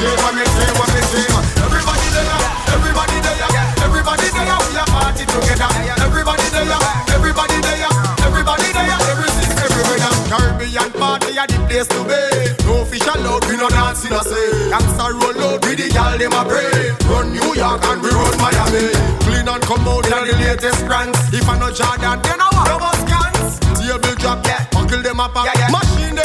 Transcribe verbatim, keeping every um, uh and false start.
say, what me say, what me say. Everybody there, everybody there, everybody there. We a party together. Everybody there, everybody there, everybody there. Every sis, everywhere. Caribbean party a the place to be. No fish allowed, we no dance in a say. Gangsta roll out with the girl dem a pray. Run New York and we run Miami. Clean and come out in the latest brands. If I no Jordan, then I want no more scans. Table drop, yeah. Uncle them a pop, yeah, yeah. Machine